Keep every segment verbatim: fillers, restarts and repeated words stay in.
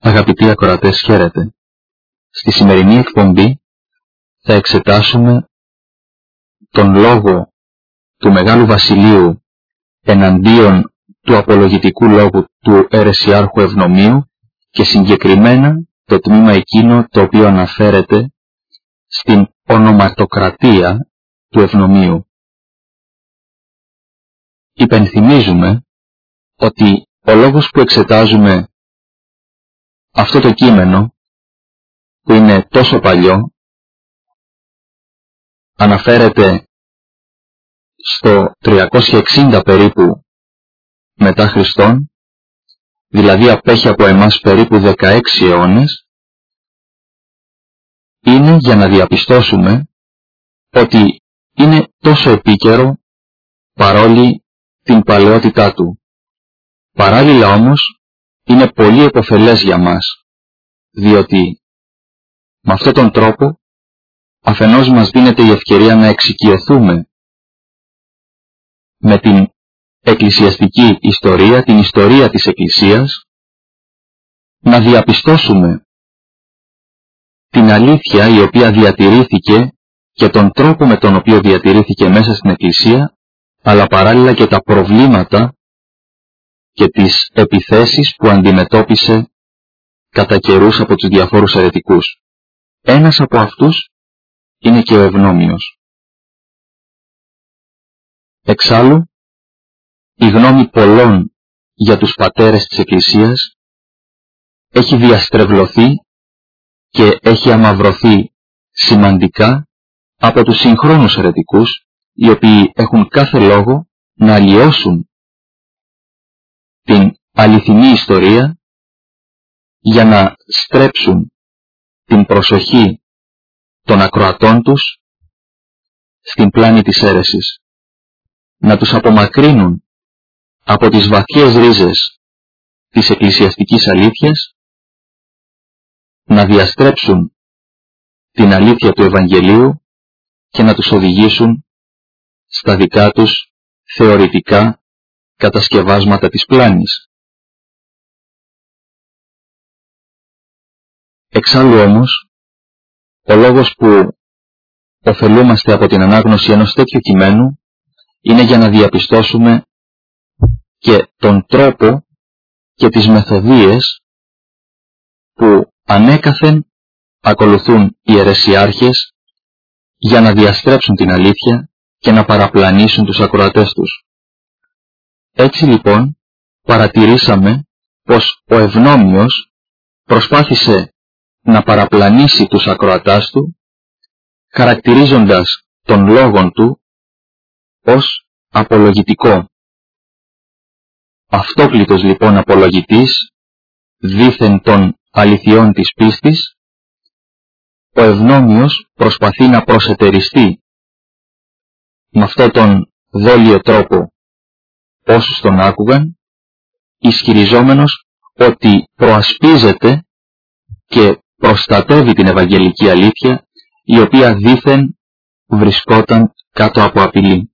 Αγαπητοί ακροατές, χαίρετε. Στη σημερινή εκπομπή θα εξετάσουμε τον λόγο του Μεγάλου Βασιλείου εναντίον του απολογητικού λόγου του αιρεσιάρχου Ευνομίου και συγκεκριμένα το τμήμα εκείνο το οποίο αναφέρεται στην ονοματοκρατία του Ευνομίου. Υπενθυμίζουμε ότι ο λόγος που εξετάζουμε αυτό το κείμενο, που είναι τόσο παλιό, αναφέρεται στο τριακόσια εξήντα περίπου μετά Χριστόν, δηλαδή απέχει από εμάς περίπου δεκαέξι αιώνες, είναι για να διαπιστώσουμε ότι είναι τόσο επίκαιρο παρόλη την παλαιότητά του. Παράλληλα όμως είναι πολύ επωφελές για μας, διότι με αυτόν τον τρόπο αφενός μας δίνεται η ευκαιρία να εξοικειωθούμε με την εκκλησιαστική ιστορία, την ιστορία της Εκκλησίας, να διαπιστώσουμε την αλήθεια η οποία διατηρήθηκε και τον τρόπο με τον οποίο διατηρήθηκε μέσα στην Εκκλησία, αλλά παράλληλα και τα προβλήματα και τις επιθέσεις που αντιμετώπισε κατά καιρούς από τους διαφόρους αιρετικούς. Ένας από αυτούς είναι και ο Ευνόμιος. Εξάλλου, η γνώμη πολλών για τους πατέρες της Εκκλησίας έχει διαστρεβλωθεί και έχει αμαυρωθεί σημαντικά από τους συγχρόνους αιρετικούς, οι οποίοι έχουν κάθε λόγο να αλλοιώσουν την αληθινή ιστορία για να στρέψουν την προσοχή των ακροατών τους στην πλάνη της αίρεσης, να τους απομακρύνουν από τις βαθιές ρίζες της εκκλησιαστικής αλήθειας, να διαστρέψουν την αλήθεια του Ευαγγελίου και να τους οδηγήσουν στα δικά τους θεωρητικά κατασκευάσματα της πλάνης. Εξάλλου όμως, ο λόγος που ωφελούμαστε από την ανάγνωση ενός τέτοιου κειμένου είναι για να διαπιστώσουμε και τον τρόπο και τις μεθοδίες που ανέκαθεν ακολουθούν οι αιρεσιάρχες για να διαστρέψουν την αλήθεια και να παραπλανήσουν τους ακροατές τους. Έτσι λοιπόν παρατηρήσαμε πως ο Ευνόμιος προσπάθησε να παραπλανήσει τους ακροατάς του, χαρακτηρίζοντας τον λόγον του ως απολογητικό. Αυτόκλητος λοιπόν απολογητής, δήθεν των αληθιών της πίστης, ο Ευνόμιος προσπαθεί να προσετεριστεί με αυτόν τον δόλιο τρόπο όσους τον άκουγαν, ισχυριζόμενος ότι προασπίζεται και προστατεύει την Ευαγγελική αλήθεια, η οποία δήθεν βρισκόταν κάτω από απειλή.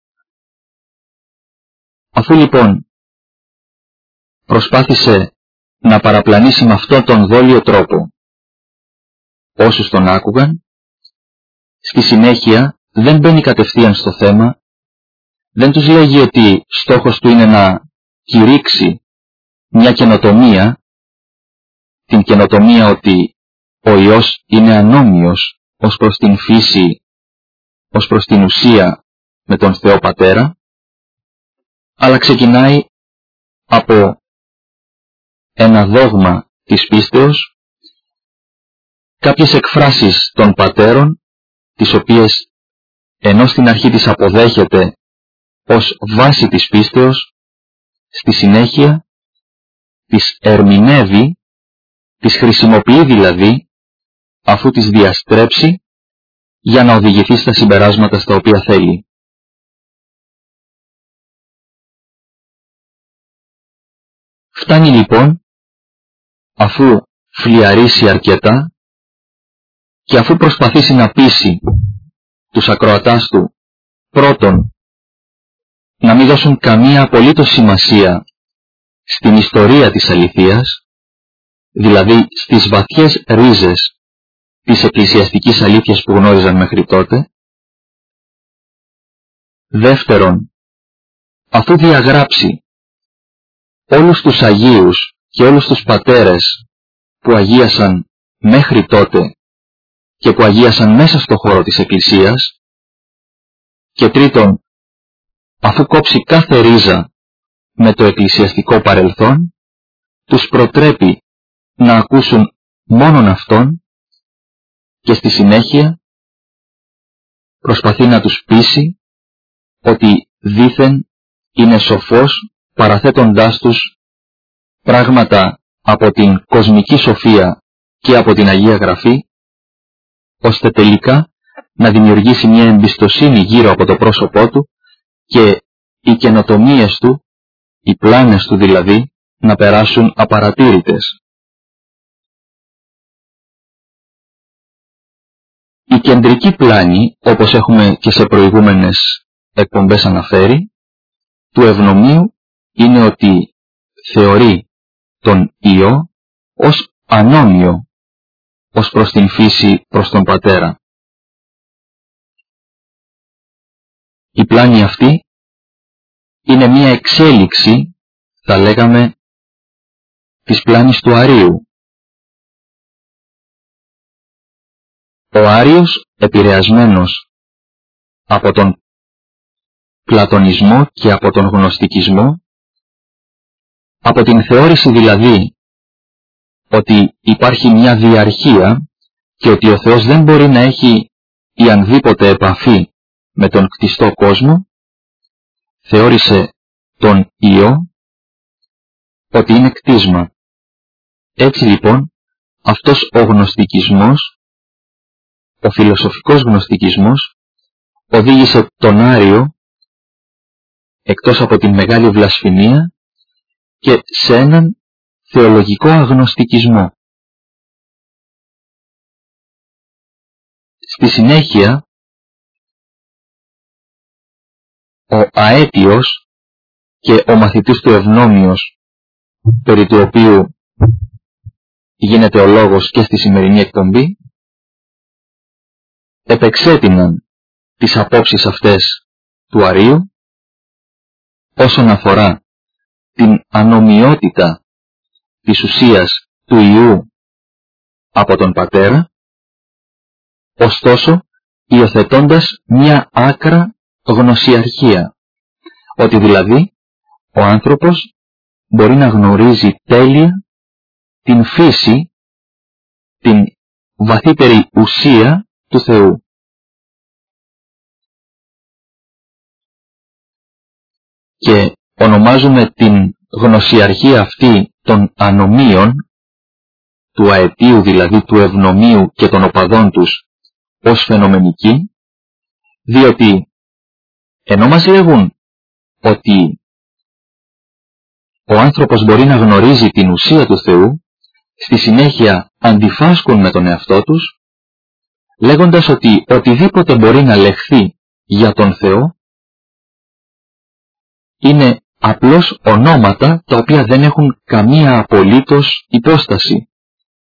Αφού λοιπόν προσπάθησε να παραπλανήσει με αυτόν τον δόλιο τρόπο όσους τον άκουγαν, στη συνέχεια δεν μπαίνει κατευθείαν στο θέμα, δεν τους λέγει ότι στόχος του είναι να κηρύξει μια καινοτομία, την καινοτομία ότι ο Υιός είναι ανώμοιος ως προς την φύση, ως προς την ουσία με τον Θεό Πατέρα, αλλά ξεκινάει από ένα δόγμα της πίστεως, κάποιες εκφράσεις των πατέρων, τις οποίες ενώ στην αρχή τις αποδέχεται ως βάση της πίστεως, στη συνέχεια τις ερμηνεύει, τις χρησιμοποιεί δηλαδή, αφού τις διαστρέψει, για να οδηγηθεί στα συμπεράσματα στα οποία θέλει. Φτάνει λοιπόν, αφού φλιαρίσει αρκετά και αφού προσπαθήσει να πείσει τους ακροατάς του, πρώτον, να μην δώσουν καμία απολύτως σημασία στην ιστορία της αληθείας, δηλαδή στις βαθιές ρίζες της εκκλησιαστικής αλήθειας που γνώριζαν μέχρι τότε. Δεύτερον, αφού διαγράψει όλους τους Αγίους και όλους τους πατέρες που αγίασαν μέχρι τότε και που αγίασαν μέσα στο χώρο της Εκκλησίας, και τρίτον, αφού κόψει κάθε ρίζα με το εκκλησιαστικό παρελθόν, τους προτρέπει να ακούσουν μόνον Αυτόν και στη συνέχεια προσπαθεί να τους πείσει ότι δήθεν είναι σοφός, παραθέτοντάς τους πράγματα από την κοσμική σοφία και από την Αγία Γραφή, ώστε τελικά να δημιουργήσει μια εμπιστοσύνη γύρω από το πρόσωπό του και οι καινοτομίες του, οι πλάνες του δηλαδή, να περάσουν απαρατήρητες. Η κεντρική πλάνη, όπως έχουμε και σε προηγούμενες εκπομπές αναφέρει, του ευνομίου είναι ότι θεωρεί τον Υιό ως ανώμιο, ως προς την φύση προς τον Πατέρα. Η πλάνη αυτή είναι μία εξέλιξη, θα λέγαμε, της πλάνης του Αρείου. Ο Άριος, επηρεασμένος από τον πλατωνισμό και από τον γνωστικισμό, από την θεώρηση δηλαδή ότι υπάρχει μια διαρχία και ότι ο Θεός δεν μπορεί να έχει ιανδήποτε επαφή με τον κτιστό κόσμο, θεώρησε τον Υιό ότι είναι κτίσμα. Έτσι λοιπόν αυτός ο γνωστικισμός, ο φιλοσοφικός γνωστικισμός, οδήγησε τον Άριο, εκτός από την μεγάλη βλασφημία, και σε έναν θεολογικό αγνωστικισμό. Στη συνέχεια, ο Αέτιος και ο μαθητής του Ευνόμιος, περί του οποίου γίνεται ο λόγος και στη σημερινή εκπομπή, επεξέτειναν τις απόψεις αυτές του Αρείου όσον αφορά την ανομοιότητα της ουσίας του Υιού από τον Πατέρα, ωστόσο υιοθετώντας μια άκρα γνωσιαρχία, ότι δηλαδή ο άνθρωπος μπορεί να γνωρίζει τέλεια την φύση, την βαθύτερη ουσία του Θεού. Και ονομάζουμε την γνωσιαρχία αυτή των ανομίων, του αετίου δηλαδή του ευνομίου και των οπαδών τους, ως φαινομενική, διότι ενώ μας λέγουν ότι ο άνθρωπος μπορεί να γνωρίζει την ουσία του Θεού, στη συνέχεια αντιφάσκουν με τον εαυτό τους, λέγοντας ότι οτιδήποτε μπορεί να λεχθεί για τον Θεό είναι απλώς ονόματα τα οποία δεν έχουν καμία απολύτως υπόσταση.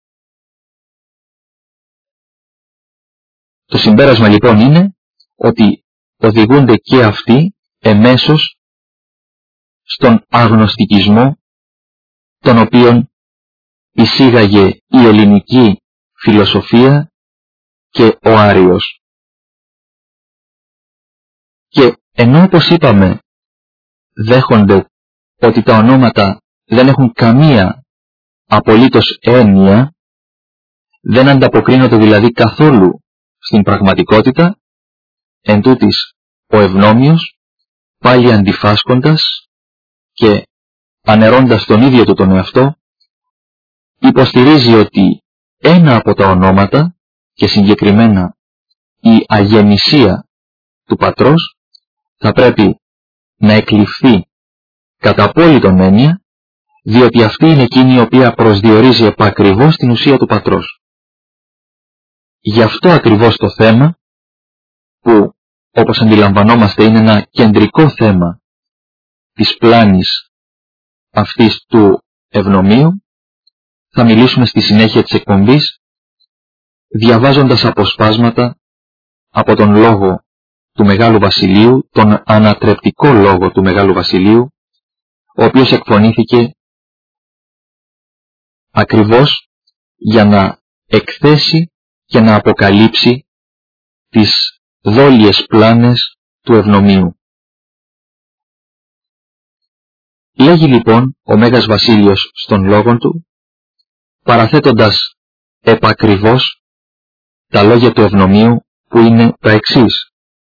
Το συμπέρασμα λοιπόν είναι ότι οδηγούνται και αυτοί εμέσως στον αγνωστικισμό, τον οποίον εισήγαγε η ελληνική φιλοσοφία και ο Άριος. Και ενώ, όπως είπαμε, δέχονται ότι τα ονόματα δεν έχουν καμία απολύτως έννοια, δεν ανταποκρίνονται δηλαδή καθόλου στην πραγματικότητα, εν τούτοις ο Ευνόμιος, πάλι αντιφάσκοντας και ανερώντας τον ίδιο του τον εαυτό, υποστηρίζει ότι ένα από τα ονόματα, και συγκεκριμένα η αγεννησία του Πατρός, θα πρέπει να εκλειφθεί κατά απόλυτον έννοια, διότι αυτή είναι εκείνη η οποία προσδιορίζει επακριβώς την ουσία του Πατρός. Γι' αυτό ακριβώς το θέμα, που όπως αντιλαμβανόμαστε είναι ένα κεντρικό θέμα της πλάνης αυτής του ευνομίου, θα μιλήσουμε στη συνέχεια της εκπομπής, διαβάζοντας αποσπάσματα από τον λόγο του Μεγάλου Βασιλείου, τον ανατρεπτικό λόγο του Μεγάλου Βασιλείου, ο οποίος εκφωνήθηκε ακριβώς για να εκθέσει και να αποκαλύψει τις δόλιες πλάνες του ευνομίου. Λέγει λοιπόν ο Μέγας Βασίλειος στον λόγον του, παραθέτοντας επακριβώς τα λόγια του ευνομίου που είναι τα εξής.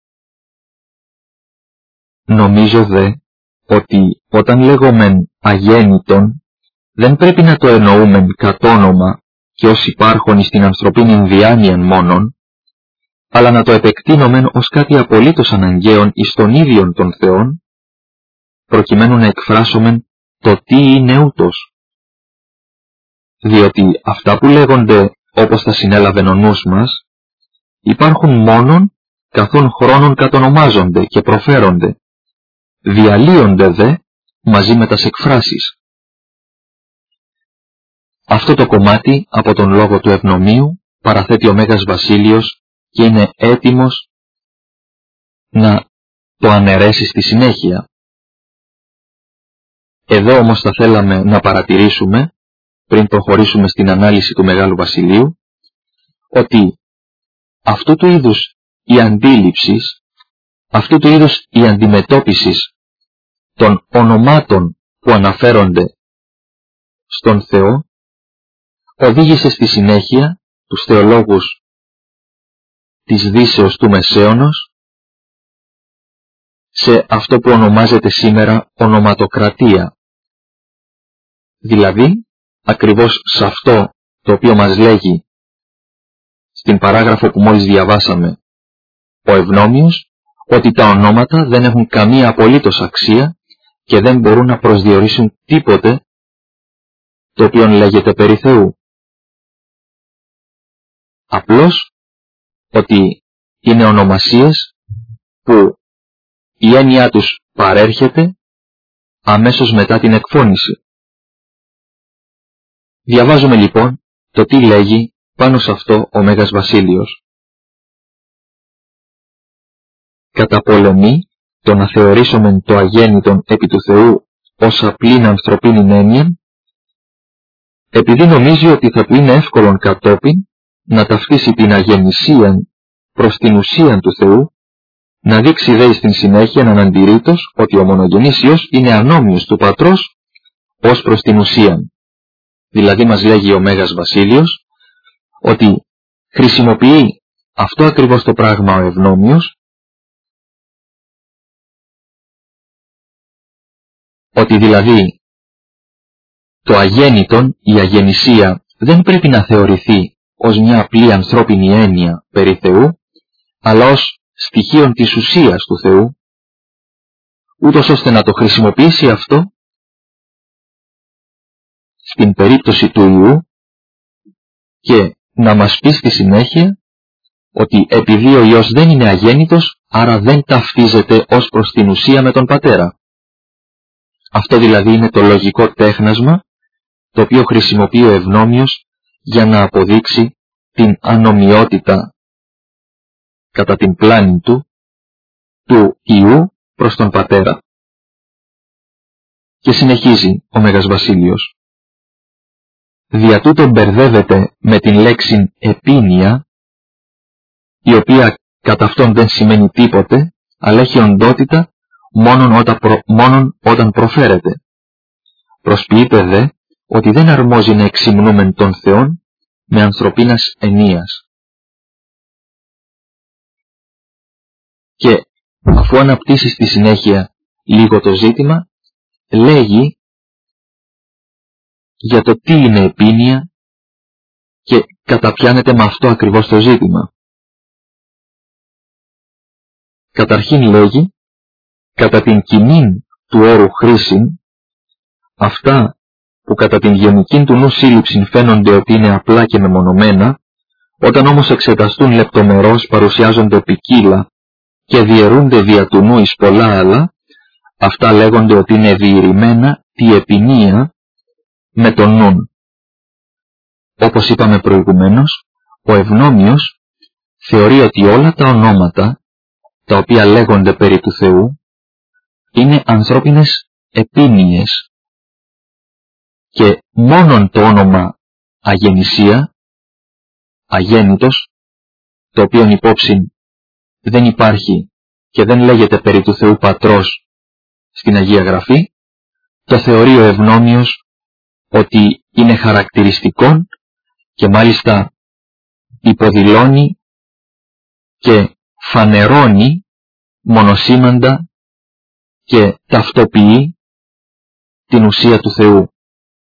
Νομίζω δε ότι όταν λέγομεν αγέννητον δεν πρέπει να το εννοούμεν κατ' όνομα και ως υπάρχον στην ανθρωπίνην διάνοιαν μόνον, αλλά να το επεκτείνομεν ως κάτι απολύτως αναγκαίον εις τον ίδιον των Θεών, προκειμένου να εκφράσομεν το τι είναι ούτως. Διότι αυτά που λέγονται όπως τα συνέλαβεν ο νους μας, υπάρχουν μόνον καθόν χρόνων κατονομάζονται και προφέρονται, διαλύονται δε μαζί με τας εκφράσεις. Αυτό το κομμάτι από τον λόγο του ευνομίου παραθέτει ο Μέγας Βασίλειος και είναι έτοιμος να το αναιρέσει στη συνέχεια. Εδώ όμως θα θέλαμε να παρατηρήσουμε, πριν προχωρήσουμε στην ανάλυση του Μεγάλου Βασιλείου, ότι αυτού του είδους η αντίληψη, αυτού του είδους η αντιμετώπιση των ονομάτων που αναφέρονται στον Θεό, οδήγησε στη συνέχεια τους θεολόγους της Δύσεως του Μεσαίωνος σε αυτό που ονομάζεται σήμερα ονοματοκρατία. Δηλαδή, ακριβώς σε αυτό το οποίο μας λέγει στην παράγραφο που μόλις διαβάσαμε ο Ευνόμιος, ότι τα ονόματα δεν έχουν καμία απολύτως αξία και δεν μπορούν να προσδιορίσουν τίποτε το οποίο λέγεται περί Θεού. Απλώς ότι είναι ονομασίες που η έννοια τους παρέρχεται αμέσως μετά την εκφώνηση. Διαβάζουμε λοιπόν το τι λέγει πάνω σε αυτό ο Μέγας Βασίλειος. Κατά πολεμή το να θεωρήσομεν το αγέννητον επί του Θεού ως απλήν ανθρωπίνην έννοια, επειδή νομίζει ότι θα του είναι εύκολον κατόπιν να ταυτίσει την αγεννησίαν προς την ουσίαν του Θεού, να δείξει δε στην συνέχεια αναντηρήτως ότι ο μονογενής Υιός είναι ανώμοιος του Πατρός ως προς την ουσίαν. Δηλαδή μας λέγει ο Μέγας Βασίλειος ότι χρησιμοποιεί αυτό ακριβώς το πράγμα ο Ευνόμιος, ότι δηλαδή το αγέννητον, η αγεννησία, δεν πρέπει να θεωρηθεί ως μια απλή ανθρώπινη έννοια περί Θεού, αλλά ως στοιχείων της ουσίας του Θεού, ούτως ώστε να το χρησιμοποιήσει αυτό στην περίπτωση του Υιού και να μας πει στη συνέχεια ότι επειδή ο Υιός δεν είναι αγέννητος, άρα δεν ταυτίζεται ως προς την ουσία με τον Πατέρα. Αυτό δηλαδή είναι το λογικό τέχνασμα το οποίο χρησιμοποιεί ο Ευνόμιος για να αποδείξει την ανομοιότητα κατά την πλάνη του, του Υιού προς τον Πατέρα. Και συνεχίζει ο Μέγας Βασίλειος. Δια τούτο μπερδεύεται με την λέξη επίνοια, η οποία κατά αυτόν δεν σημαίνει τίποτε, αλλά έχει οντότητα μόνον όταν, προ... μόνον όταν προφέρεται. Προσποιείται δε ότι δεν αρμόζει να εξυμνούμεν τον Θεόν με ανθρωπίνας ενίας. Και αφού αναπτύσσει στη συνέχεια λίγο το ζήτημα, λέγει για το τι είναι επίνοια και καταπιάνεται με αυτό ακριβώς το ζήτημα. Καταρχήν λέγει, κατά την κοινή του όρου χρήσιν, αυτά που κατά την γενική του νου σύλληψη φαίνονται ότι είναι απλά και μεμονωμένα, όταν όμως εξεταστούν λεπτομερώς παρουσιάζονται ποικίλα και διαιρούνται δια του νου εις πολλά άλλα, αυτά λέγονται ότι είναι διηρημένα τη επινία με τον νουν. όπως είπαμε προηγουμένως, ο ευνόμιος θεωρεί ότι όλα τα ονόματα τα οποία λέγονται περί του Θεού είναι ανθρώπινες επίνοιες και μόνον το όνομα αγεννησία, αγέννητος, το οποίο υπόψη δεν υπάρχει και δεν λέγεται περί του Θεού Πατρός στην Αγία Γραφή, το θεωρεί ο ευνόμιος ότι είναι χαρακτηριστικό και μάλιστα υποδηλώνει και φανερώνει μονοσήμαντα και ταυτοποιεί την ουσία του Θεού.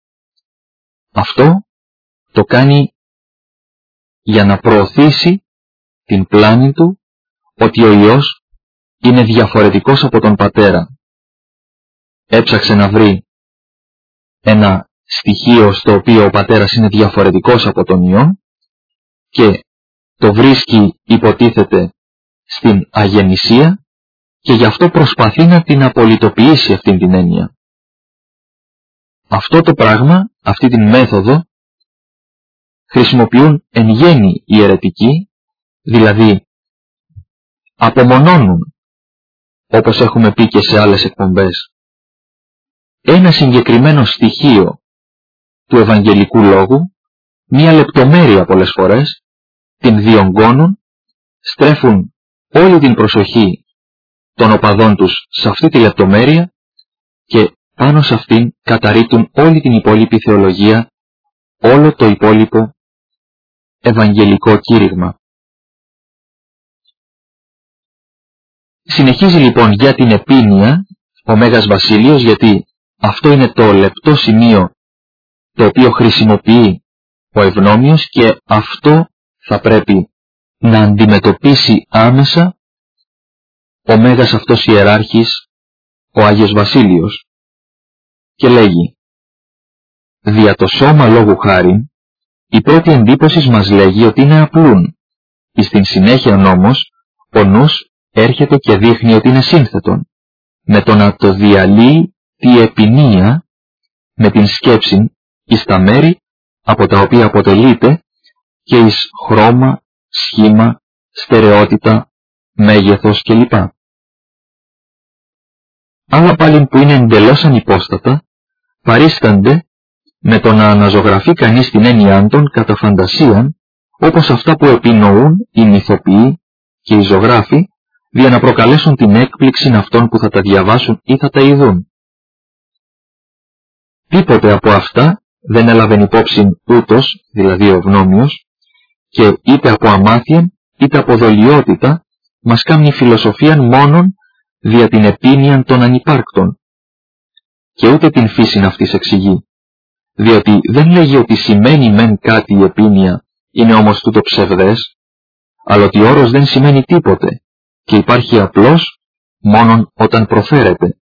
Αυτό το κάνει για να προωθήσει την πλάνη του ότι ο Υιός είναι διαφορετικός από τον Πατέρα. Έψαξε να βρει ένα στοιχείο στο οποίο ο Πατέρας είναι διαφορετικός από τον Υιό και το βρίσκει, υποτίθεται, στην αγεννησία και γι' αυτό προσπαθεί να την απολυτοποιήσει αυτήν την έννοια. Αυτό το πράγμα, αυτή την μέθοδο, χρησιμοποιούν εν γέννη οι αιρετικοί, δηλαδή απομονώνουν, όπως έχουμε πει και σε άλλες εκπομπές, ένα συγκεκριμένο στοιχείο του Ευαγγελικού Λόγου, μία λεπτομέρεια πολλές φορές, την διονγκώνουν, στρέφουν όλη την προσοχή των οπαδών τους σε αυτή τη λεπτομέρεια και πάνω σε αυτήν καταρρίπτουν όλη την υπόλοιπη θεολογία, όλο το υπόλοιπο Ευαγγελικό κήρυγμα. Συνεχίζει λοιπόν για την επίνοια ο Μέγας Βασίλειος, γιατί αυτό είναι το λεπτό σημείο το οποίο χρησιμοποιεί ο ευνόμιος και αυτό θα πρέπει να αντιμετωπίσει άμεσα ο Μέγας αυτός ιεράρχης, ο Άγιος Βασίλειος, και λέγει: «Δια το σώμα λόγου χάριν, η πρώτη εντύπωση μας λέγει ότι είναι απλούν, εις την συνέχεια όμως ο νους έρχεται και δείχνει ότι είναι σύνθετον, με το να το διαλύει τη επινία με την σκέψη εις τα μέρη από τα οποία αποτελείται και εις χρώμα, σχήμα, στερεότητα, μέγεθος κλπ. Άλλα πάλι που είναι εντελώς ανυπόστατα παρίστανται με το να αναζωγραφεί κανείς την έννοιά των κατά φαντασίαν, όπως αυτά που επινοούν οι μυθοποιοί και οι ζωγράφοι, για να προκαλέσουν την έκπληξη αυτών που θα τα διαβάσουν ή θα τα ειδούν. Τίποτε από αυτά δεν έλαβεν υπόψη ούτως, δηλαδή ο ευνόμιος, και είτε από αμάθεια είτε από δολιότητα μας κάνει φιλοσοφίαν μόνον δια την επίνοιαν των ανυπάρκτων, και ούτε την φύσιν αυτής εξηγεί, διότι δεν λέγει ότι σημαίνει μεν κάτι η επίνοια, είναι όμως τούτο ψευδές, αλλά ότι ο όρος δεν σημαίνει τίποτε και υπάρχει απλώς μόνον όταν προφέρεται.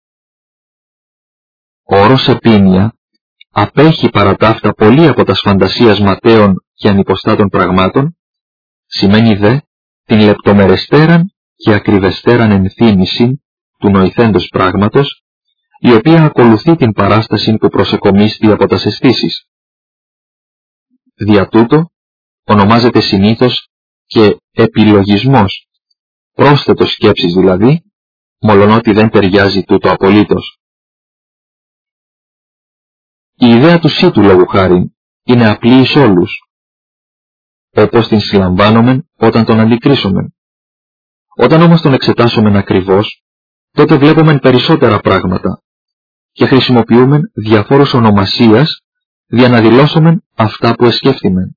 Ο όρος επίνοια απέχει παρά τα αυτά πολύ από τα φαντασίας ματέων και ανυποστάτων πραγμάτων, σημαίνει δε την λεπτομερεστέραν και ακριβεστέραν ενθύμηση του νοηθέντος πράγματος, η οποία ακολουθεί την παράσταση που προσεκομίστη από τας αισθήσεις. Δια τούτο ονομάζεται συνήθως και επιλογισμός, πρόσθετος σκέψης δηλαδή, μολονότι δεν ταιριάζει τούτο απολύτως. Η ιδέα του σύτου λόγου χάριν είναι απλή εις όλους, όπως την συλλαμβάνομεν όταν τον αντικρίσομεν. Όταν όμως τον εξετάσομεν ακριβώς, τότε βλέπομεν περισσότερα πράγματα και χρησιμοποιούμεν διαφόρους ονομασίας για να δηλώσομεν αυτά που εσκέφθημεν.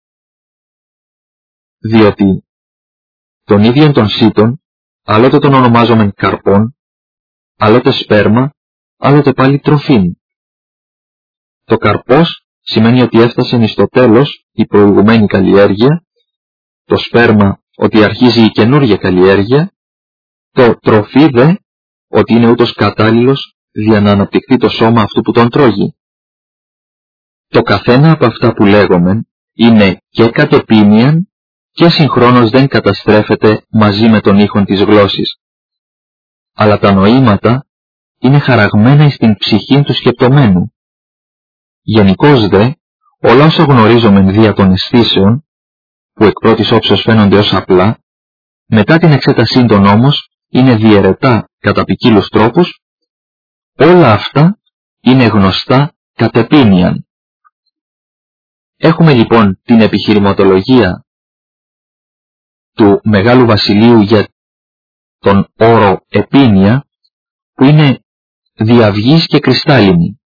Διότι τον ίδιον των σύτων άλλοτε τον ονομάζομεν καρπών, άλλοτε σπέρμα, άλλοτε πάλι τροφήν. Το καρπός σημαίνει ότι έφτασε εις το τέλος η προηγουμένη καλλιέργεια, το σπέρμα ότι αρχίζει η καινούργια καλλιέργεια, το τροφή δε ότι είναι ούτως κατάλληλος για να αναπτυχθεί το σώμα αυτού που τον τρώγει. Το καθένα από αυτά που λέγομεν είναι και κατεπίνιαν και συγχρόνως δεν καταστρέφεται μαζί με τον ήχον της γλώσσης. Αλλά τα νοήματα είναι χαραγμένα εις την ψυχή του σκεπτομένου. Γενικώς δε, όλα όσα γνωρίζομεν δια των αισθήσεων, που εκ πρώτης όψεως φαίνονται ως απλά, μετά την εξέτασή των όμως είναι διαιρετά κατά ποικίλους τρόπους, όλα αυτά είναι γνωστά κατ' επίνοιαν. Έχουμε λοιπόν την επιχειρηματολογία του Μεγάλου Βασιλείου για τον όρο επίνοια, που είναι διαυγής και κρυστάλλινη.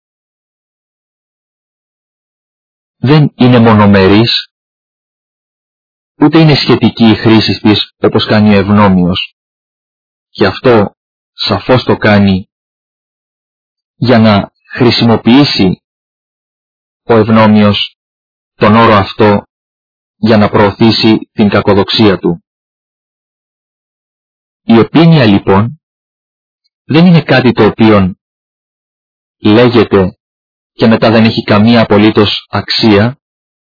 Δεν είναι μονομερής, ούτε είναι σχετική η χρήση της όπως κάνει ο ευνόμιος, και αυτό σαφώς το κάνει για να χρησιμοποιήσει ο ευνόμιος τον όρο αυτό για να προωθήσει την κακοδοξία του. Η επίνοια λοιπόν δεν είναι κάτι το οποίο λέγεται και μετά δεν έχει καμία απολύτως αξία.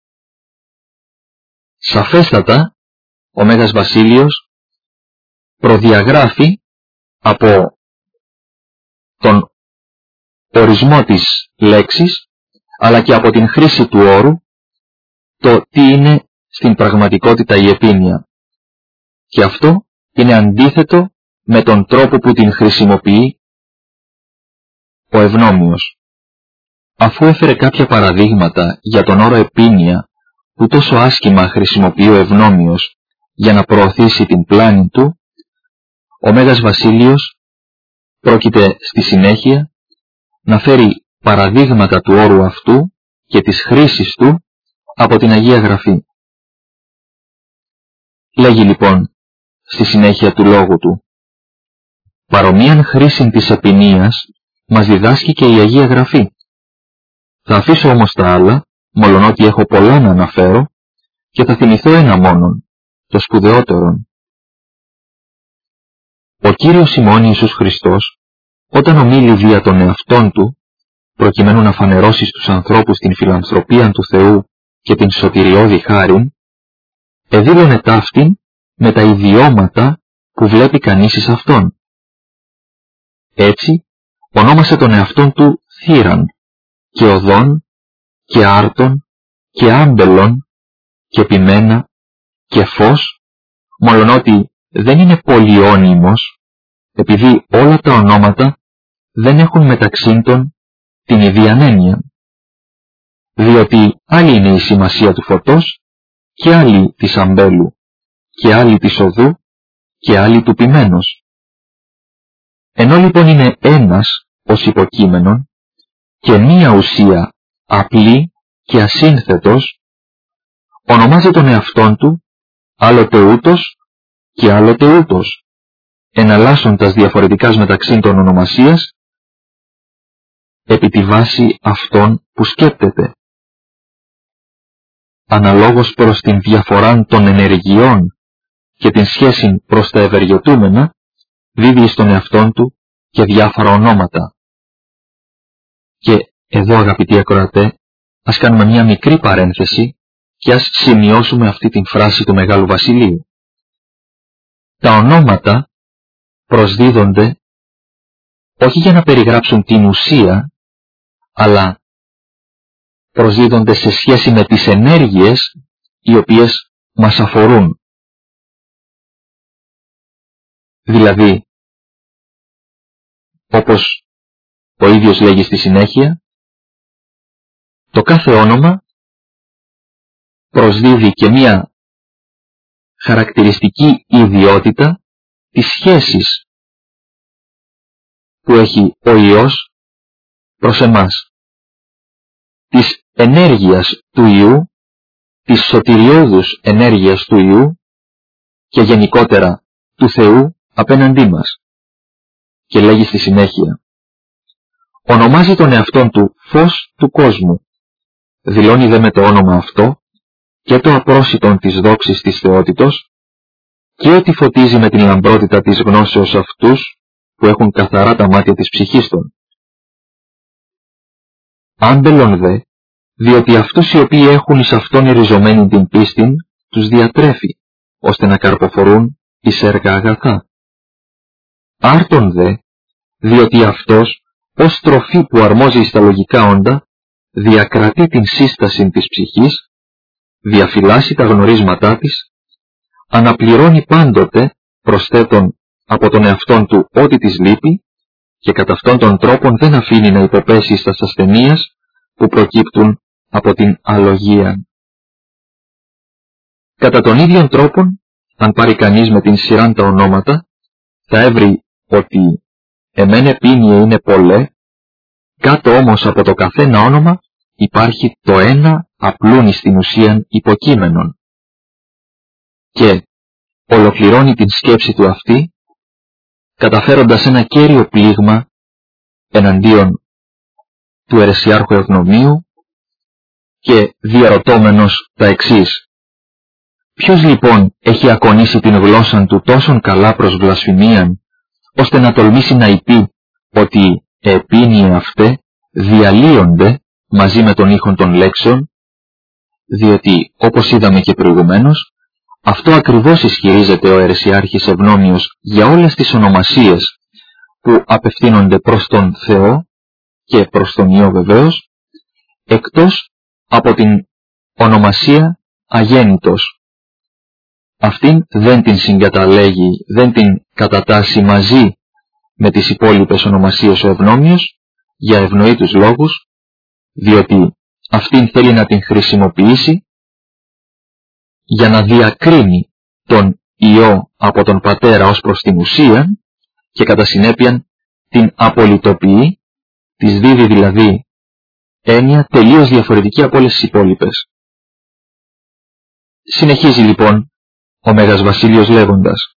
Σαφέστατα ο Μέγας Βασίλειος προδιαγράφει από τον ορισμό της λέξης αλλά και από την χρήση του όρου το τι είναι στην πραγματικότητα η επίνοια. Και αυτό είναι αντίθετο με τον τρόπο που την χρησιμοποιεί ο ευνόμιος. Αφού έφερε κάποια παραδείγματα για τον όρο επίνοια που τόσο άσχημα χρησιμοποιεί ο ευνόμιος για να προωθήσει την πλάνη του, ο Μέγας Βασίλειος πρόκειται στη συνέχεια να φέρει παραδείγματα του όρου αυτού και της χρήσης του από την Αγία Γραφή. Λέγει λοιπόν στη συνέχεια του λόγου του: «Παρομοίαν χρήσιν της επινίας μας διδάσκει και η Αγία Γραφή. Θα αφήσω όμως τα άλλα, μολονότι έχω πολλά να αναφέρω, και θα θυμηθώ ένα μόνον, το σπουδαιότερον. Ο Κύριος ημών Ιησούς Χριστός, όταν ομίλει δια των εαυτών του, προκειμένου να φανερώσει στους ανθρώπους την φιλανθρωπία του Θεού και την σωτηριώδη χάριν, εδήλωνε ταύτην με τα ιδιώματα που βλέπει κανείς εις αυτόν. Έτσι, ονόμασε τον εαυτόν του θύραν, και οδόν, και άρτον, και άμπελον, και ποιμένα, και φως, μολονότι δεν είναι πολυώνυμος, επειδή όλα τα ονόματα δεν έχουν μεταξύ των την ίδια έννοια. Διότι άλλη είναι η σημασία του φωτός, και άλλη της αμπέλου, και άλλη της οδού, και άλλη του ποιμένος. Ενώ λοιπόν είναι ένας ως υποκείμενον, και μία ουσία απλή και ασύνθετος, ονομάζει τον εαυτόν του άλλοτε ούτως και άλλοτε ούτως, εναλλάσσοντας διαφορετικάς μεταξύ των ονομασίας επί τη βάση αυτών που σκέπτεται. Αναλόγως προς την διαφορά των ενεργειών και την σχέση προς τα ευεργετούμενα, δίδει στον εαυτόν του και διάφορα ονόματα. Και εδώ, αγαπητοί ακροατέ, ας κάνουμε μια μικρή παρένθεση και ας σημειώσουμε αυτή την φράση του Μεγάλου Βασιλείου. Τα ονόματα προσδίδονται όχι για να περιγράψουν την ουσία, αλλά προσδίδονται σε σχέση με τις ενέργειες οι οποίες μας αφορούν. Δηλαδή, όπως ο ίδιος λέγει στη συνέχεια, το κάθε όνομα προσδίδει και μία χαρακτηριστική ιδιότητα της σχέσης που έχει ο Υιός προς εμάς, της ενέργειας του Υιού, της σωτηριώδους ενέργειας του Υιού και γενικότερα του Θεού απέναντί μας. Και λέγει στη συνέχεια: ονομάζει τον εαυτόν του φως του κόσμου, δηλώνει δε με το όνομα αυτό και το απρόσιτον της δόξης της θεότητος και ότι φωτίζει με την λαμπρότητα της γνώσεως αυτούς που έχουν καθαρά τα μάτια της ψυχής των. Άμπελον δε, διότι αυτούς οι οποίοι έχουν εις αυτόν εριζωμένη την πίστην, τους διατρέφει, ώστε να καρποφορούν εις έργα αγαθά. Άρτον δε, διότι αυτός, ως τροφή που αρμόζει στα λογικά όντα, διακρατεί την σύσταση της ψυχής, διαφυλάσσει τα γνωρίσματά της, αναπληρώνει πάντοτε προσθέτων από τον εαυτόν του ό,τι της λείπει και κατά αυτόν τον τρόπο δεν αφήνει να υποπέσει στα ασθενείας που προκύπτουν από την αλογία. Κατά τον ίδιον τρόπο, αν πάρει κανείς με την σειράν τα ονόματα, θα έβρει ότι εμένε πίνιε είναι πολλέ, κάτω όμως από το καθένα όνομα υπάρχει το ένα απλούν στην ουσίαν υποκείμενον. Και ολοκληρώνει την σκέψη του αυτή, καταφέροντας ένα κέριο πλήγμα εναντίον του αιρεσιάρχου Ευνομίου και διαρωτώμενος τα εξής. Ποιος λοιπόν έχει ακονίσει την γλώσσαν του τόσον καλά προς βλασφημίαν, ώστε να τολμήσει να υπεί ότι επίνιε αυτέ διαλύονται μαζί με τον ήχον των λέξεων, διότι όπως είδαμε και προηγουμένως, αυτό ακριβώς ισχυρίζεται ο αιρεσιάρχης Ευνόμιος για όλες τις ονομασίες που απευθύνονται προς τον Θεό και προς τον Υιό βεβαίως, εκτός από την ονομασία αγέννητος. Αυτήν δεν την συγκαταλέγει, δεν την κατατάσσει μαζί με τις υπόλοιπες ονομασίες ο Ευνόμιος για ευνοήτους λόγους, διότι αυτήν θέλει να την χρησιμοποιήσει για να διακρίνει τον Υιό από τον Πατέρα ως προς την ουσία και κατά συνέπεια την απολυτοποιεί, της δίδει δηλαδή έννοια τελείως διαφορετική από όλες τις υπόλοιπες. Συνεχίζει λοιπόν ο Μέγας Βασίλειος λέγοντας: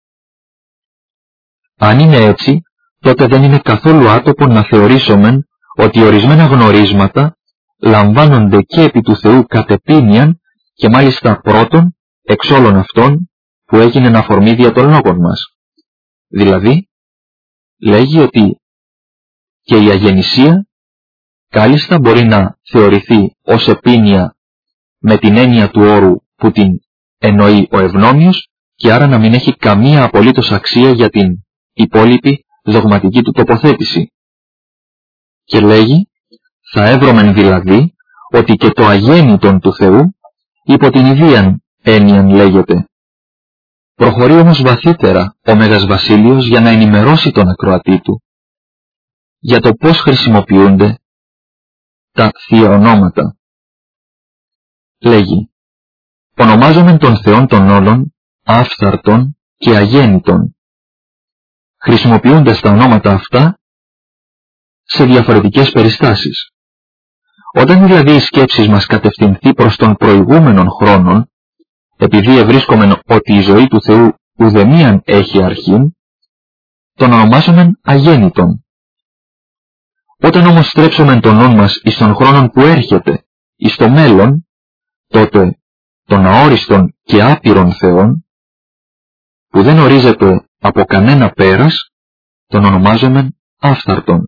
αν είναι έτσι, τότε δεν είναι καθόλου άτοπο να θεωρήσομεν ότι ορισμένα γνωρίσματα λαμβάνονται και επί του Θεού κατεπίνιαν και μάλιστα πρώτον εξ όλων αυτών που έγινεν αφορμή δια των λόγων μας. Δηλαδή, λέγει ότι και η αγεννησία κάλλιστα μπορεί να θεωρηθεί ως επίνια με την έννοια του όρου που την εννοεί ο Ευνόμιος και άρα να μην έχει καμία απολύτως αξία για την υπόλοιπη δογματική του τοποθέτηση. Και λέγει, θα έβρωμεν δηλαδή ότι και το αγέννητον του Θεού υπό την ιδίαν έννοιαν λέγεται. Προχωρεί όμως βαθύτερα ο Μέγας Βασίλειος για να ενημερώσει τον ακροατή του για το πώς χρησιμοποιούνται τα θεία ονόματα. Λέγει, ονομάζομεν τον Θεόν των όλων άφθαρτον και αγέννητον, χρησιμοποιούνται τα ονόματα αυτά σε διαφορετικές περιστάσεις. Όταν δηλαδή οι σκέψεις μας κατευθυνθεί προς τον προηγούμενον χρόνον, επειδή ευρίσκομεν ότι η ζωή του Θεού ουδεμίαν έχει αρχήν, τον ονομάζομεν αγέννητον. Όταν όμως στρέψομεν τον νου μας εις τον χρόνον που έρχεται, εις το μέλλον, τότε τον αόριστον και άπειρον Θεόν, που δεν ορίζεται από κανένα πέρας, τον ονομάζομεν άφθαρτον.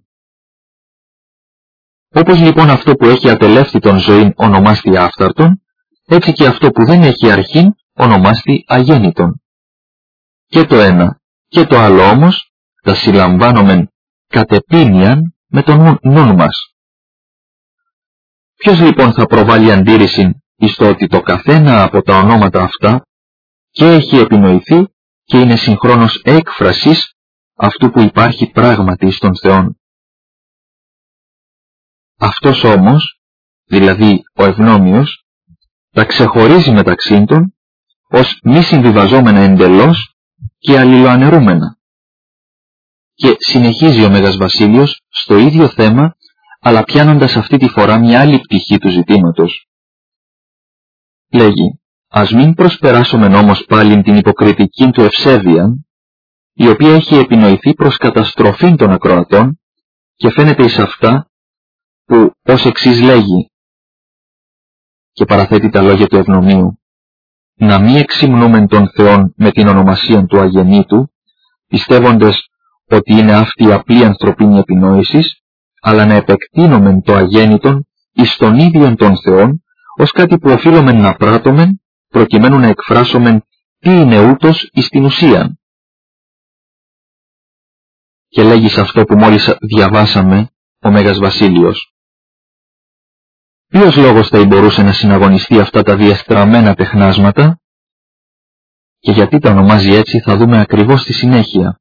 Όπως λοιπόν αυτό που έχει ατελεύθυτον ζωήν ονομάστη άφθαρτον, έτσι και αυτό που δεν έχει αρχήν ονομάστη αγέννητον. Και το ένα και το άλλο όμως τα συλλαμβάνομεν κατεπίνιαν με τον νου μας. Ποιος λοιπόν θα προβάλλει αντίρρηση εις το ότι το καθένα από τα ονόματα αυτά και έχει επινοηθεί και είναι συγχρόνως έκφρασης αυτού που υπάρχει πράγματι στον Θεόν. Αυτός όμως, δηλαδή ο Ευνόμιος, τα ξεχωρίζει μεταξύ των ως μη συμβιβαζόμενα εντελώς και αλληλοαναιρούμενα. Και συνεχίζει ο Μέγας Βασίλειος στο ίδιο θέμα, αλλά πιάνοντας αυτή τη φορά μια άλλη πτυχή του ζητήματος. Λέγει, ας μην προσπεράσομεν όμως πάλιν την υποκριτική του ευσέβεια, η οποία έχει επινοηθεί προς καταστροφήν των ακροατών και φαίνεται εις αυτά που ως εξής λέγει, και παραθέτει τα λόγια του Ευνομίου, να μη εξυμνούμεν τον Θεόν με την ονομασία του αγεννήτου, πιστεύοντες ότι είναι αυτή η απλή ανθρωπίνη επινόησης, αλλά να επεκτείνομεν το αγέννητον εις τον ίδιον τον Θεόν, ως κάτι που οφείλομεν να πράττομεν, προκειμένου να εκφράσομεν τι είναι ούτως εις την ουσίαν. Και λέγει σε αυτό που μόλις διαβάσαμε ο Μέγας Βασίλειος, ποιος λόγος θα μπορούσε να συναγωνιστεί αυτά τα διεστραμμένα τεχνάσματα, και γιατί τα ονομάζει έτσι θα δούμε ακριβώς στη συνέχεια.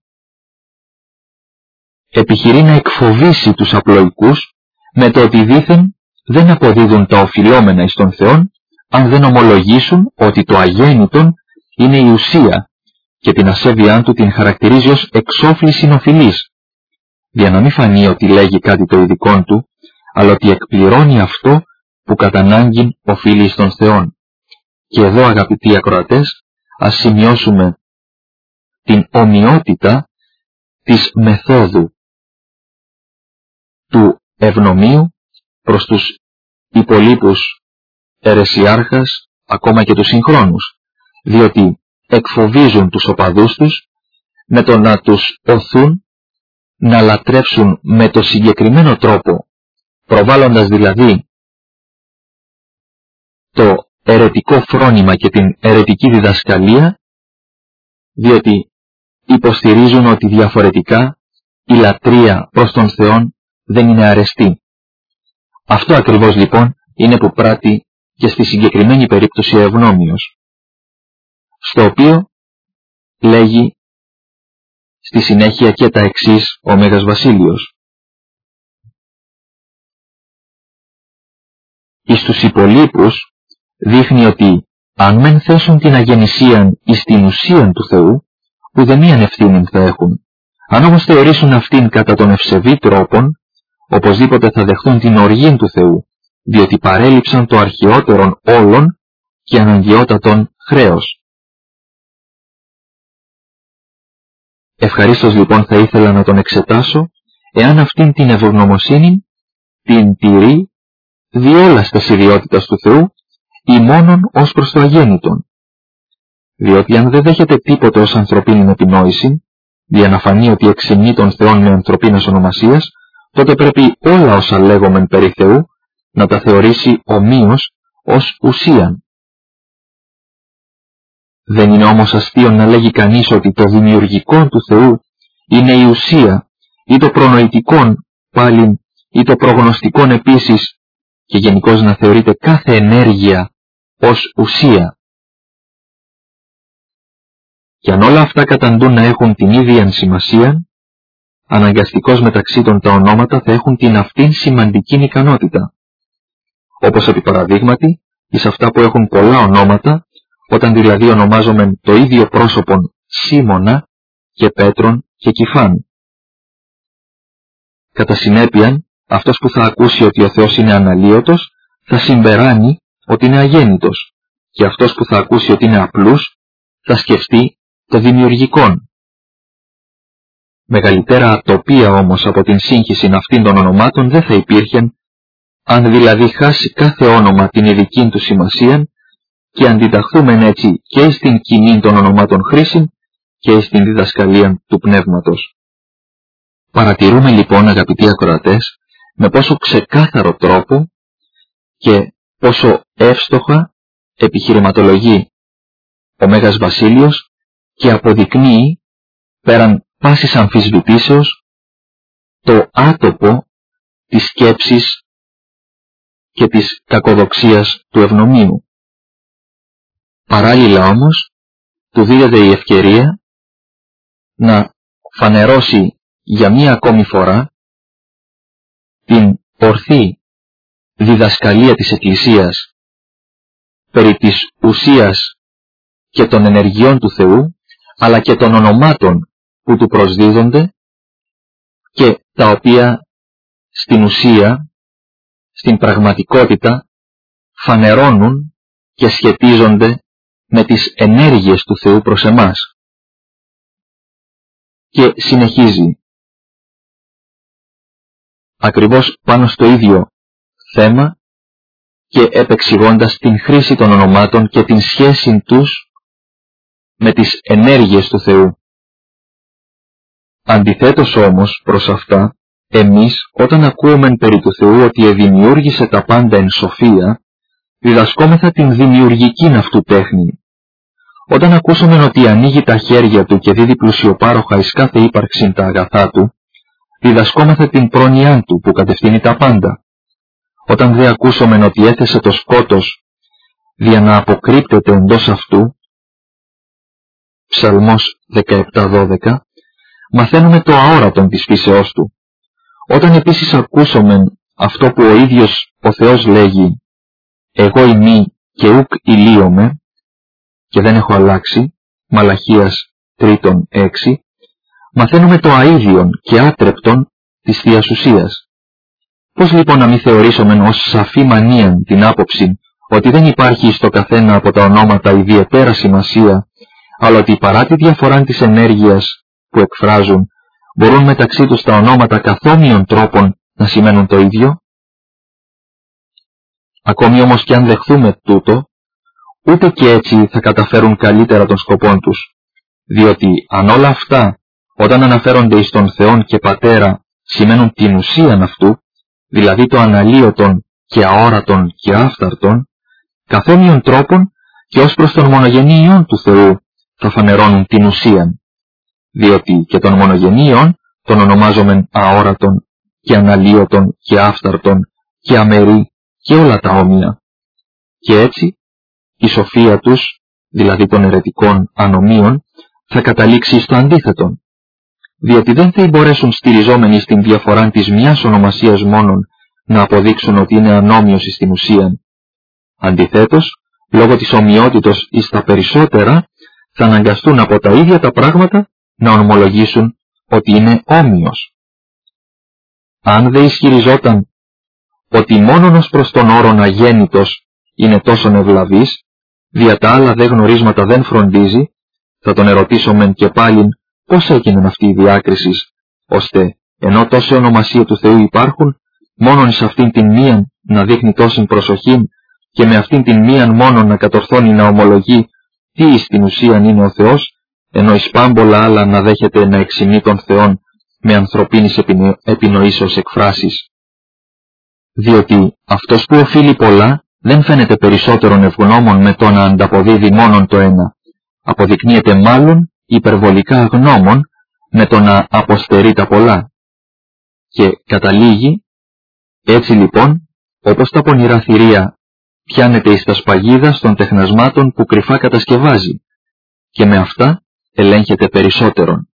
Επιχειρεί να εκφοβήσει τους απλοϊκούς με το ότι δήθεν δεν αποδίδουν τα οφειλόμενα εις τον Θεόν αν δεν ομολογήσουν ότι το αγέννητον είναι η ουσία και την ασέβειά του την χαρακτηρίζει ως εξόφληση οφειλής, για να μην φανεί ότι λέγει κάτι το ειδικόν του, αλλά ότι εκπληρώνει αυτό που κατά ανάγκην οφείλει εις τον Θεόν. Και εδώ, αγαπητοί ακροατές, ας σημειώσουμε την ομοιότητα της μεθόδου του ευνομίου προς τους υπολείπους αιρεσιάρχας, ακόμα και τους συγχρόνους, διότι εκφοβίζουν τους οπαδούς τους με το να τους οθούν να λατρεύσουν με το συγκεκριμένο τρόπο, προβάλλοντας δηλαδή το αιρετικό φρόνημα και την αιρετική διδασκαλία, διότι υποστηρίζουν ότι διαφορετικά η λατρεία προς τον Θεόν δεν είναι αρεστή. Αυτό ακριβώς λοιπόν είναι που πράττει και στη συγκεκριμένη περίπτωση ο Ευνόμιος, στο οποίο λέγει στη συνέχεια και τα εξής ο Μέγας Βασίλειος. Εις τους υπολείπους δείχνει ότι αν μεν θέσουν την αγεννησίαν εις την ουσίαν του Θεού, ουδεμίαν ευθύνην θα έχουν. Αν όμως θεωρήσουν αυτήν κατά τον ευσεβή τρόπον, οπωσδήποτε θα δεχθούν την οργήν του Θεού, διότι παρέλειψαν το αρχαιότερον όλων και αναγκαιότατον χρέος. Ευχαρίστως λοιπόν θα ήθελα να τον εξετάσω, εάν αυτήν την ευγνωμοσύνη την τηρεί διόλας τας ιδιότητας του Θεού ή μόνον ως προς το αγέννητον. Διότι αν δεν δέχεται τίποτε ως ανθρωπίνην επινόηση, για να φανεί ότι εξυμνεί τον Θεόν με ανθρωπίνας ονομασίας, τότε πρέπει όλα όσα λέγομεν περί Θεού να τα θεωρήσει ομοίως ως ουσίαν. Δεν είναι όμως αστείον να λέγει κανείς ότι το δημιουργικό του Θεού είναι η ουσία, ή το προνοητικόν πάλι, ή το προγνωστικόν επίσης, και γενικώς να θεωρείται κάθε ενέργεια ως ουσία. Και αν όλα αυτά καταντούν να έχουν την ίδια σημασία, αναγκαστικώς μεταξύ των τα ονόματα θα έχουν την αυτήν σημαντική ικανότητα. Όπως επί παραδείγματι, εις αυτά που έχουν πολλά ονόματα, όταν δηλαδή ονομάζομεν το ίδιο πρόσωπον Σίμωνα και Πέτρον και Κηφάν. Κατά συνέπειαν, αυτός που θα ακούσει ότι ο Θεός είναι αναλύωτος, θα συμπεράνει ότι είναι αγέννητος, και αυτός που θα ακούσει ότι είναι απλούς, θα σκεφτεί το δημιουργικόν. Μεγαλύτερα ατοπία όμως από την σύγχυση αυτήν των ονομάτων δεν θα υπήρχε, αν δηλαδή χάσει κάθε όνομα την ειδική του σημασία και αντιταχθούμεν έτσι και στην κοινή των ονομάτων χρήση και στην διδασκαλία του πνεύματος. Παρατηρούμε λοιπόν, αγαπητοί ακροατές, με πόσο ξεκάθαρο τρόπο και πόσο εύστοχα επιχειρηματολογεί ο Μέγας Βασίλειος και αποδεικνύει πέραν πάσης αμφισβητήσεως το άτοπο της σκέψης και της κακοδοξίας του ευνομίου. Παράλληλα όμως του δίδεται η ευκαιρία να φανερώσει για μία ακόμη φορά την ορθή διδασκαλία της Εκκλησίας περί της ουσίας και των ενεργειών του Θεού, αλλά και των ονομάτων που του προσδίδονται και τα οποία στην ουσία, στην πραγματικότητα, φανερώνουν και σχετίζονται με τις ενέργειες του Θεού προς εμάς. Και συνεχίζει ακριβώς πάνω στο ίδιο θέμα και επεξηγώντας την χρήση των ονομάτων και την σχέση τους με τις ενέργειες του Θεού. Αντιθέτως όμως προς αυτά, εμείς όταν ακούμε περί του Θεού ότι εδημιούργησε τα πάντα εν σοφία, διδασκόμεθα την δημιουργικήν αυτού τέχνη. Όταν ακούσουμε ότι ανοίγει τα χέρια του και δίδει πλουσιοπάροχα εις κάθε ύπαρξην τα αγαθά του, διδασκόμεθα την πρόνοιάν του που κατευθύνει τα πάντα. Όταν δε ακούσομεν ότι έθεσε το σκότος δια να αποκρύπτεται εντός αυτού, Ψαλμός δεκαεπτά δώδεκα, μαθαίνουμε το αόρατον της φύσεώς του. Όταν επίσης ακούσομεν αυτό που ο ίδιος ο Θεός λέγει «Εγώ ημί και ουκ ηλίομαι» και δεν έχω αλλάξει, Μαλαχίας τρίτον έξι, μαθαίνουμε το αΐδιον και άτρεπτον της Θείας Ουσίας. Πώς λοιπόν να μην θεωρήσομεν ως σαφή μανίαν την άποψη ότι δεν υπάρχει στο καθένα από τα ονόματα ιδιαίτερα σημασία, αλλά ότι παρά τη διαφορά της ενέργειας που εκφράζουν, μπορούν μεταξύ τους τα ονόματα καθόμοιων τρόπων να σημαίνουν το ίδιο? Ακόμη όμως και αν δεχθούμε τούτο, ούτε και έτσι θα καταφέρουν καλύτερα των σκοπών τους, διότι αν όλα αυτά, όταν αναφέρονται εις τον Θεόν και Πατέρα, σημαίνουν την ουσίαν αυτού, δηλαδή το αναλύωτον και αόρατον και άφταρτον, καθόμοιων τρόπων και ως προς τον μονογενή Υιόν του Θεού θα φανερώνουν την ουσίαν, διότι και τον μονογενή Υιόν τον ονομάζομεν αόρατον και αναλύωτον και άφταρτον και αμερή και όλα τα όμοια. Και έτσι η σοφία τους, δηλαδή των αιρετικών ανομίων, θα καταλήξει στο αντίθετον, διότι δεν θα μπορέσουν στηριζόμενοι στην διαφορά της μιας ονομασίας μόνον να αποδείξουν ότι είναι ανώμιος στην ουσία. Αντιθέτως, λόγω της ομοιότητος εις τα περισσότερα, θα αναγκαστούν από τα ίδια τα πράγματα να ονομολογήσουν ότι είναι όμοιος. Αν δε ισχυριζόταν ότι μόνον ως προς τον όρον αγέννητος είναι τόσον ευλαβής, δια τα άλλα δε γνωρίσματα δεν φροντίζει, θα τον ερωτήσομεν και πάλιν πώς έγινε αυτή η διάκριση, ώστε ενώ τόση ονομασία του Θεού υπάρχουν, μόνον εις αυτήν την μίαν να δείχνει τόση προσοχή και με αυτήν την μίαν μόνον να κατορθώνει να ομολογεί τι εις την ουσίαν είναι ο Θεός, ενώ εις πάμπολα άλλα να δέχεται να εξυμνεί τον Θεόν με ανθρωπίνης επινοήσεως εκφράσεις. Διότι αυτός που οφείλει πολλά δεν φαίνεται περισσότερον ευγνώμων με το να ανταποδίδει μόνον το ένα, αποδεικνύεται μάλλον υπερβολικά γνώμων με το να αποστερεί τα πολλά. Και καταλήγει, έτσι λοιπόν, όπως τα πονηρά θηρία πιάνεται εις τα σπαγίδα των τεχνασμάτων που κρυφά κατασκευάζει, και με αυτά ελέγχεται περισσότερον.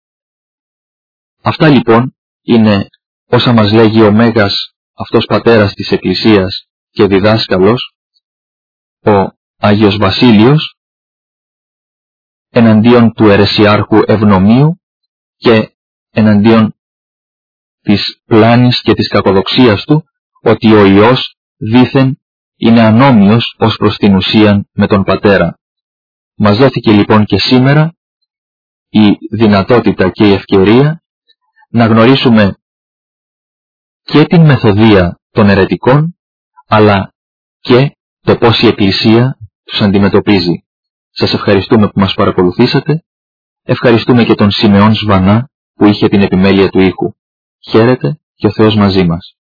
Αυτά λοιπόν είναι όσα μας λέγει ο Μέγας αυτός πατέρας της Εκκλησίας και διδάσκαλος, ο Άγιος Βασίλειος, εναντίον του αιρεσιάρχου Ευνομίου και εναντίον της πλάνης και της κακοδοξίας του, ότι ο Υιός δήθεν είναι ανώμοιος ως προς την ουσίαν με τον Πατέρα. Μας δόθηκε λοιπόν και σήμερα η δυνατότητα και η ευκαιρία να γνωρίσουμε και την μεθοδεία των αιρετικών, αλλά και το πώς η Εκκλησία τους αντιμετωπίζει. Σας ευχαριστούμε που μας παρακολουθήσατε. Ευχαριστούμε και τον Σιμεών Σβανά που είχε την επιμέλεια του ήχου. Χαίρετε και ο Θεός μαζί μας.